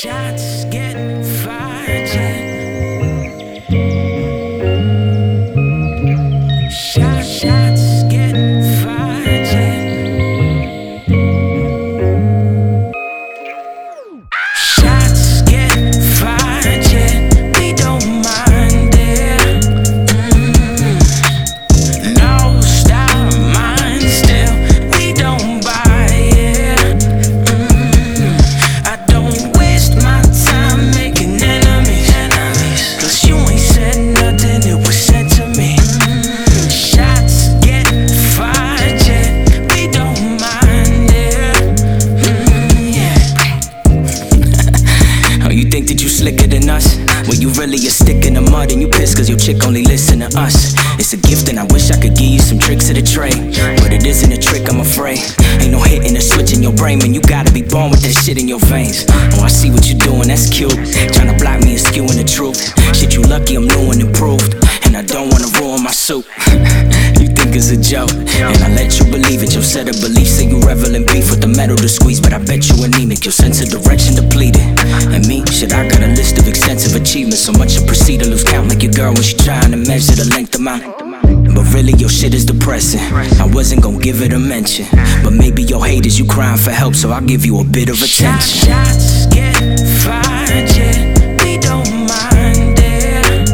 Shots get fired, yeah. Shots get fired, yeah. Shots get fired, yeah. We don't mind it. No style of mine still. We don't buy it. I don't waste my time making enemies. Cause you ain't said nothing, it was said to me. Shots get fired, yeah. We don't mind it. Yeah. Oh, you think that you slicker than us? Well, you really a stick in the mud and you pissed cause your chick only listen to us. It's a gift and I wish I could give you some tricks of the trade, but it isn't a trick, I'm afraid. Ain't no hitting a switch in your brain, man, you gotta be born with that shit in your veins. Oh, I see what you doing, that's cute. Tryna block me and skewing the truth. Shit, you lucky I'm new and improved, and I don't wanna ruin my soup. You think it's a joke, and I let you believe it. Your set of beliefs say you revel in beef with the metal to squeeze, but I bet you anemic, your sense of direction depleted. And me, shit, I got a list of extensive achievements, so much I proceed to lose count like your girl when she trying to measure the length of mine. But really your shit is depressing. I wasn't gon' give it a mention, but maybe your haters, you crying for help, so I'll give you a bit of attention. Shots get fired, yeah. We don't mind it.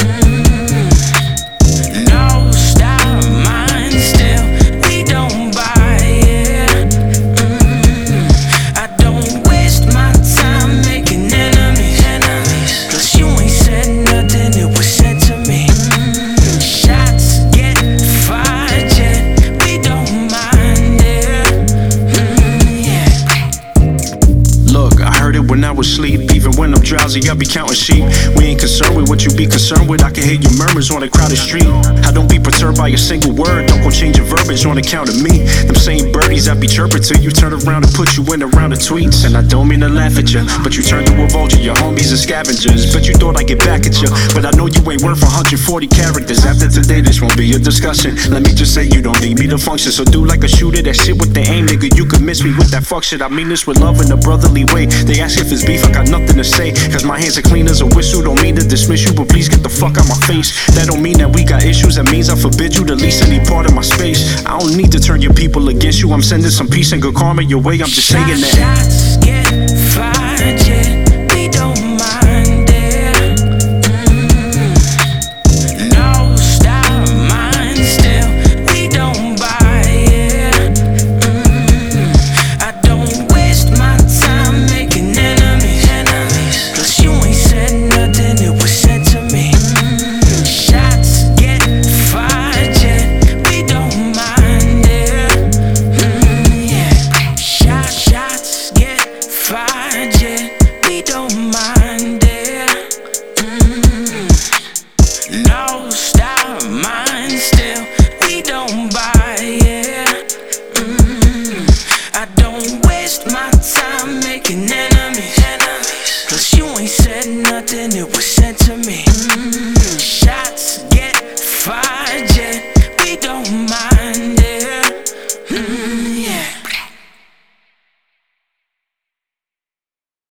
No style of mine still. We don't buy it. I don't waste my time making enemies. Cause you ain't said nothing, it was said to me. Shots get fired, yeah. We don't mind it. Yeah. Look, I heard it when I was asleep. Even when I'm drowsy, I be counting sheep. We ain't concerned with what you be concerned with. I can hear your murmurs on a crowded street. I don't be perturbed by a single word. Don't go change your verbiage on account of me. Them same birdies I be chirping till you turn around and put you in a round of tweets. And I don't mean to laugh at you, but you turned to a vulture. Your homies are scavengers. Bet you thought I'd get back at you, but I know you ain't worth 140 characters. After today, this won't be a discussion. Let me just say you don't need me to function. So do like a shooter, that shit with the aim, nigga. You could miss me with that fuck shit. I mean this with love in a brotherly way. They ask if it's beef, I got nothing to say. Cause my hands are clean as a whistle. Don't mean to dismiss you, but please get the fuck out my face. That don't mean that we got issues. That means I forbid you to lease any part of my space. I don't need to turn your people against you. I'm sending some peace and good karma your way. I'm just saying that. Shots get fired, yeah. We don't mind it. No style of mine still. We don't buy it. I don't waste my time making enemies. Cause you ain't said nothing, it was said to me. Shots get fired, yeah. We don't mind it. Yeah. Shots get fired, yeah. We don't mind it. No style of mine still. We don't buy it. I don't waste my time making enemies. Cause you ain't said nothing, it was said to me. Shots get fired, yeah. We don't mind.